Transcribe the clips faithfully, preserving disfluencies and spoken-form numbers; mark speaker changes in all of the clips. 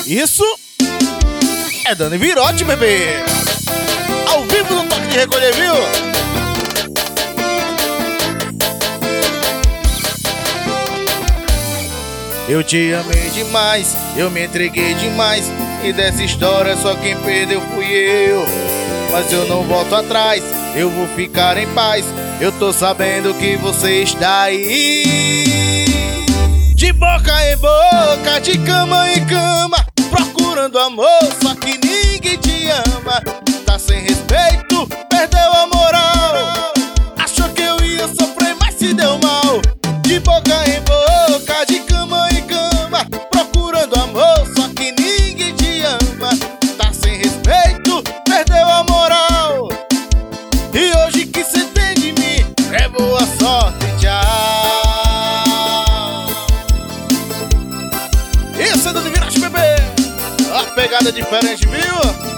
Speaker 1: Isso é Dani Virote, bebê. Ao vivo no Toque de Recolher, viu? Eu te amei demais, eu me entreguei demais, e dessa história só quem perdeu fui eu. Mas eu não volto atrás, eu vou ficar em paz, eu tô sabendo que você está aí. De boca em boca, de cama em cama, procurando amor, só que ninguém te ama. Tá sem respeito, perdeu a moral, achou que eu ia sofrer, mas se deu mal. De boca em boca, de cama em cama, procurando amor, só que ninguém te ama. Tá sem respeito, perdeu a moral, e hoje que cê tem de mim é boa sorte, tchau. Isso é Dani Virote, bebê. A pegada diferente, viu?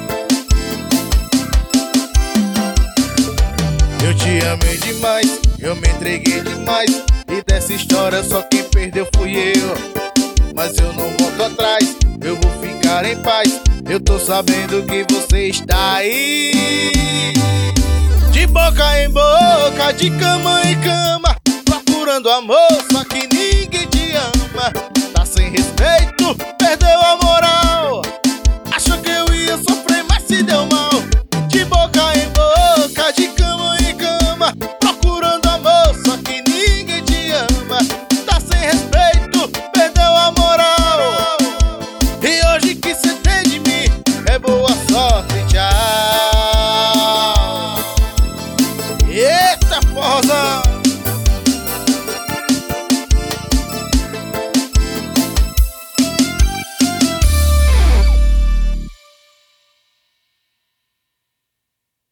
Speaker 1: Eu te amei demais, eu me entreguei demais, e dessa história só quem perdeu fui eu. Mas eu não volto atrás, eu vou ficar em paz, eu tô sabendo que você está aí. De boca em boca, de cama em cama, procurando amor, só que ninguém